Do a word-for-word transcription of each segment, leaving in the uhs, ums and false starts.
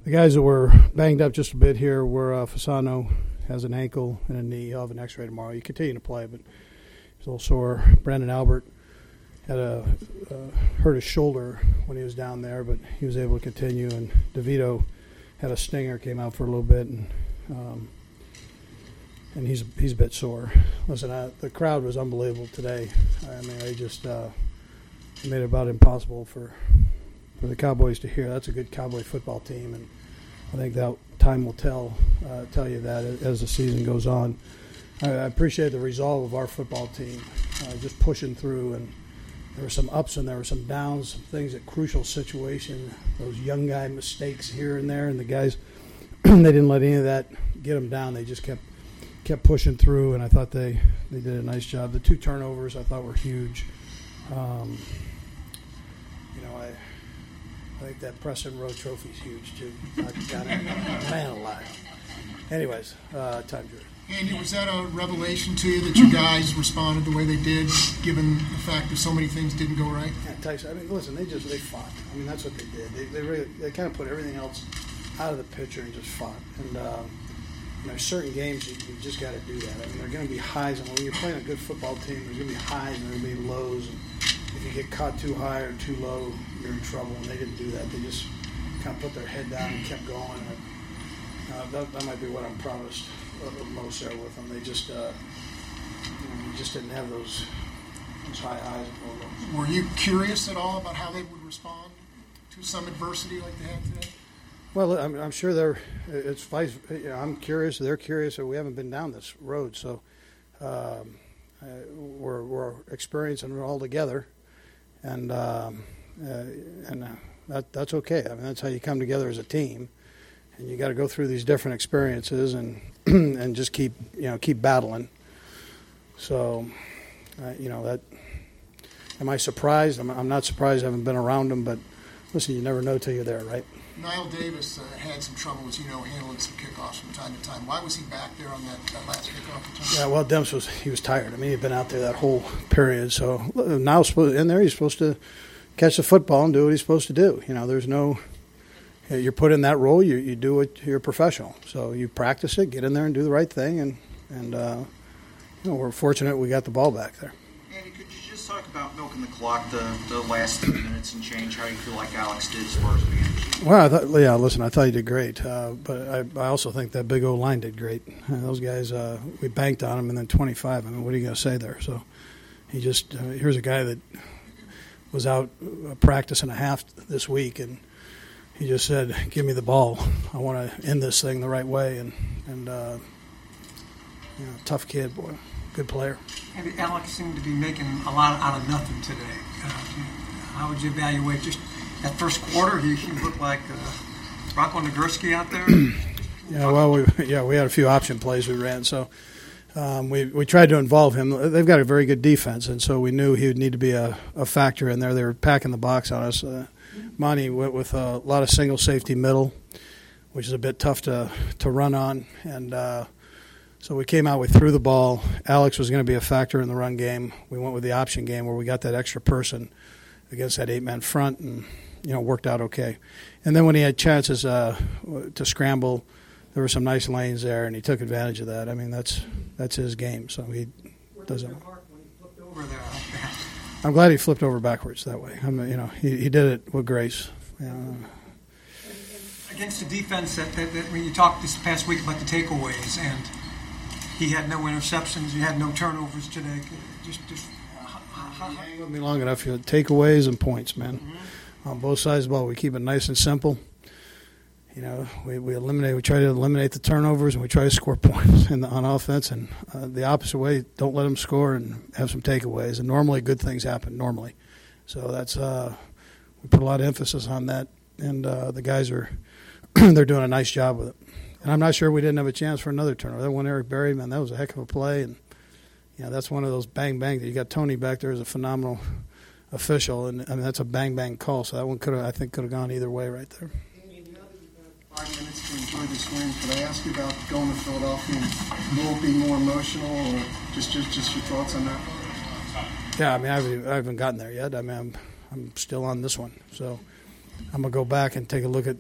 The guys that were banged up just a bit here were uh, Fasano has an ankle and a knee. He'll have an x-ray tomorrow. He continue to play, but he's a little sore. Brandon Albert had a uh, hurt his shoulder when he was down there, but he was able to continue. And DeVito had a stinger, came out for a little bit, and um, and he's he's a bit sore. Listen, I, the crowd was unbelievable today. I mean, they just uh, made it about impossible for for the Cowboys to hear. That's a good Cowboy football team, and I think that time will tell uh, tell you that as the season goes on. I, I appreciate the resolve of our football team, uh, just pushing through. And there were some ups and there were some downs, some things at crucial situation, those young guy mistakes here and there, and the guys they didn't let any of that get them down. They just kept kept pushing through, and I thought they, they did a nice job. The two turnovers I thought were huge. Um, you know, I. I think that Preston Road Trophy is huge, too. I got it. Man alive. Anyways, uh, time, Drew. Andy, was that a revelation to you that you guys responded the way they did, given the fact that so many things didn't go right? Yeah, Tyson, I mean, listen, they just they fought. I mean, that's what they did. They they, really, they kind of put everything else out of the picture and just fought. And um, you know, certain games you, you just got to do that. I mean, there are going to be highs, and when you're playing a good football team, there's going to be highs and there's going to be lows. And if you get caught too high or too low, you're in trouble. And they didn't do that. They just kind of put their head down and kept going. And, uh, that, that might be what I'm proudest of most there with them. They just, uh, you know, just didn't have those those high highs and low lows. Were you curious at all about how they would respond to some adversity like they had today? Well, I'm, I'm sure they're. It's vice. You know, I'm curious. They're curious. We haven't been down this road, so um, uh, we're we're experiencing it all together. And um, uh, and uh, that that's okay. I mean, that's how you come together as a team, and you got to go through these different experiences and and just keep you know keep battling. So, uh, you know that. Am I surprised? I'm, I'm not surprised. I haven't been around them, but listen, you never know till you're there, right? Niall Davis uh, had some trouble, as you know, handling some kickoffs from time to time. Why was he back there on that, that last kickoff? Yeah, well, Demps was he was tired. I mean, he'd been out there that whole period. So now in there, he's supposed to catch the football and do what he's supposed to do. You know, there's no you're put in that role. You you do what you're a professional. So you practice it, get in there and do the right thing, and and uh, you know we're fortunate we got the ball back there. Andy, could you just talk about milking the clock the, the last three minutes and change? How you feel like Alex did as far as being? Well, I thought, yeah, listen, I thought he did great, uh, but I, I also think that big old line did great. Uh, those guys, uh, we banked on him, and then twenty-five. I mean, what are you going to say there? So he just uh, here's a guy that was out uh, practicing a half this week, and he just said, "Give me the ball. I want to end this thing the right way." And and uh, you know, tough kid, boy, good player. Andy, Alex seemed to be making a lot out of nothing today. Uh, how would you evaluate just that first quarter? He, he looked like uh, Rocco Nagurski out there. Yeah, well, we yeah we had a few option plays we ran, so um, we we tried to involve him. They've got a very good defense, and so we knew he would need to be a, a factor in there. They were packing the box on us. Uh, Monty went with a lot of single safety middle, which is a bit tough to to run on, and uh, so we came out. We threw the ball. Alex was going to be a factor in the run game. We went with the option game where we got that extra person against that eight-man front, and you know worked out okay. And then when he had chances uh, to scramble, there were some nice lanes there, and he took advantage of that. I mean, that's that's his game, so he doesn't. I'm glad he flipped over backwards that way. I mean, you know, he he did it with grace. You know. Against the defense, that, that, that when you talked this past week about the takeaways, and he had no interceptions, he had no turnovers today. Just, just hang with me long enough. You know, takeaways and points, man, mm-hmm. on both sides of the ball. We keep it nice and simple. You know, we, we eliminate. We try to eliminate the turnovers, and we try to score points in the, on offense. And uh, the opposite way, don't let them score and have some takeaways. And normally, good things happen. Normally, so that's uh, we put a lot of emphasis on that. And uh, the guys are they're doing a nice job with it. And I'm not sure we didn't have a chance for another turnover. That one, Eric Berry, man, that was a heck of a play. And you know, that's one of those bang bang. You got Tony back there as a phenomenal official, and I mean that's a bang bang call. So that one could have, I think, could have gone either way right there. Five minutes to enjoy this win. Could I ask you about going to Philadelphia and will it be more emotional, or just, just just your thoughts on that? Yeah, I mean, I haven't, I haven't gotten there yet. I mean, I'm I'm still on this one, so I'm gonna go back and take a look at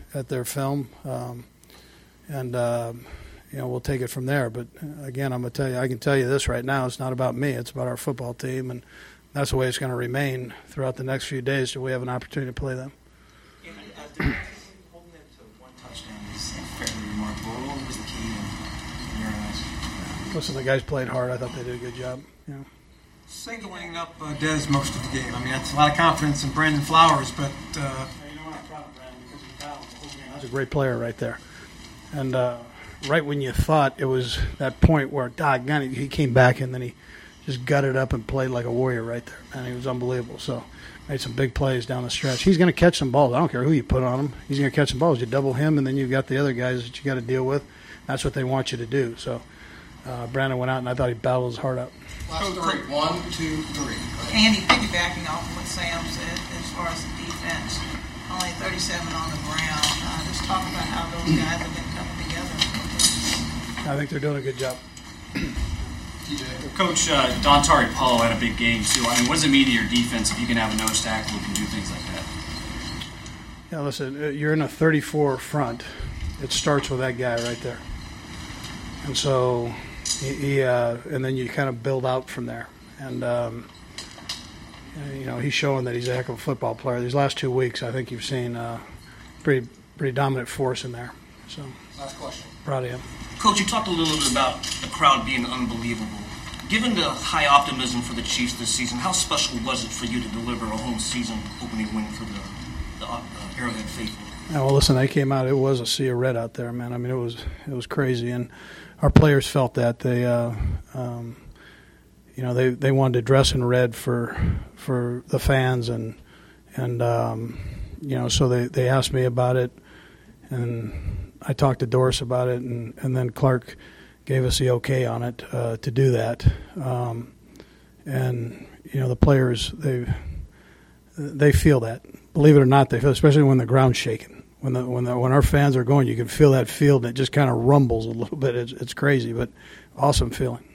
at their film, um, and uh, you know we'll take it from there. But again, I'm gonna tell you, I can tell you this right now: it's not about me; it's about our football team, and that's the way it's going to remain throughout the next few days till we have an opportunity to play them. Yeah, uh, the holding it to one touchdown is fairly remarkable. What was the key in your eyes? Listen, the guys played hard. I thought they did a good job. You know. Singling up uh, Dez most of the game. I mean, that's a lot of confidence in Brandon Flowers, but uh, He's a great player right there. And uh, right when you thought it was that point where, doggone, he came back and then he just gutted up and played like a warrior right there. And he was unbelievable. So made some big plays down the stretch. He's going to catch some balls. I don't care who you put on him. He's going to catch some balls. You double him, and then you've got the other guys that you got to deal with. That's what they want you to do. So uh, Brandon went out, and I thought he battled his heart out. Last three. One, two, three. Andy, piggybacking off of what Sam said as far as the defense, only thirty-seven on the ground. Uh, just talk about how those guys have been coming together. I think they're doing a good job. Coach, uh, Dontari Paulo had a big game, too. I mean, what does it mean to your defense if you can have a nose tackle who can do things like that? Yeah, listen, uh, you're in a thirty-four front. It starts with that guy right there. And so, he, he uh, and then you kind of build out from there. And, um, you know, he's showing that he's a heck of a football player. These last two weeks, I think you've seen a pretty, pretty dominant force in there. So, Last question. proud of him. Coach, you talked a little bit about the crowd being unbelievable. Given the high optimism for the Chiefs this season, how special was it for you to deliver a home season opening win for the, the uh, Arrowhead faithful? Yeah, well, listen, they came out. It was a sea of red out there, man. I mean, it was it was crazy, and our players felt that. They, uh, um, you know, they, they wanted to dress in red for for the fans, and and um, you know, so they, they asked me about it, and I talked to Doris about it, and, and then Clark gave us the okay on it uh, to do that. Um, and you know, the players they they feel that. Believe it or not, they feel, especially when the ground's shaking. When the when the, when our fans are going, you can feel that field, and it just kind of rumbles a little bit. It's, it's crazy, but awesome feeling.